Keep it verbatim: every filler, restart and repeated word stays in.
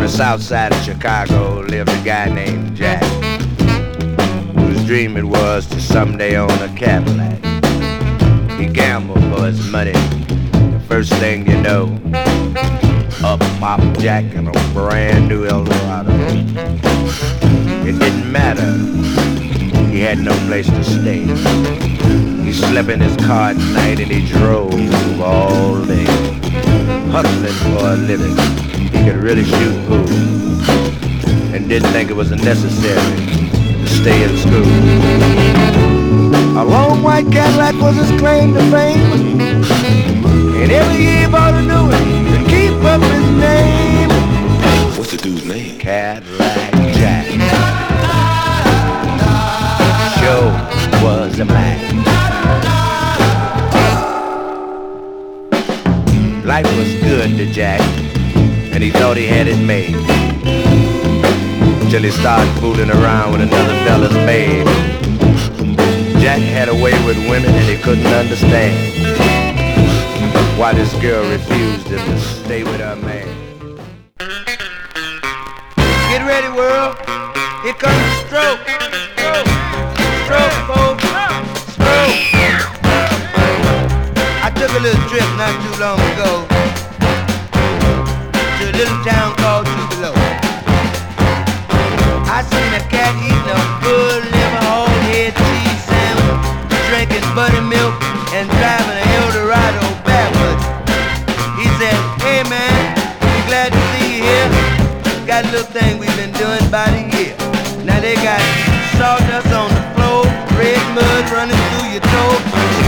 the south side of Chicago lived a guy named Jack, whose dream it was to someday own a Cadillac. He gambled for his money. The first thing you know, up popped Jack in a brand new Eldorado. It didn't matter, he had no place to stay. He slept in his car at night and he drove all day, hustling for a living. He could really shoot pool and didn't think it was necessary to stay in school. A long white Cadillac was his claim to fame, and every year he bought a new one to keep up his name. What's the dude's name? Cadillac Jack. Sure was a Mac. Life was good to Jack, and he thought he had it made, till he started fooling around with another fella's maid. Jack had a way with women and he couldn't understand why this girl refused him to stay with her man. Get ready, world. Here comes the stroke. Stroke. Stroke, folks. Stroke. I took a little trip not too long ago to a little town called Tupelo. I seen a cat eating a full liver, whole head cheese sandwich, drinking buttermilk and driving an Eldorado backwards. He said, "Hey man, we glad to see you here. Got a little thing we've been doing about a year. Now they got sawdust on the floor, red mud running through your toe,